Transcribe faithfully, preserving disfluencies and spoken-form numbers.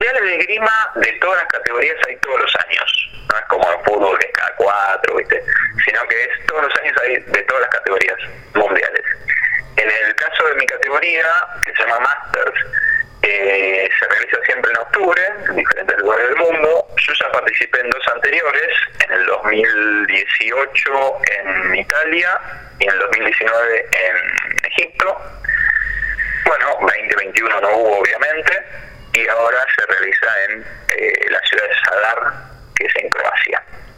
Mundiales de esgrima de todas las categorías hay todos los años. No es como en fútbol que es cada cuatro, ¿viste? Sino que es todos los años hay de todas las categorías mundiales. En el caso de mi categoría, que se llama Masters, eh, se realiza siempre en octubre, en diferentes lugares del mundo. Yo ya participé en dos anteriores, en el dos mil dieciocho en Italia y en el dos mil diecinueve en Egipto. Bueno, veinte veintiuno no hubo obviamente, y ahora se realiza en eh, la ciudad de Zadar, que es en Croacia.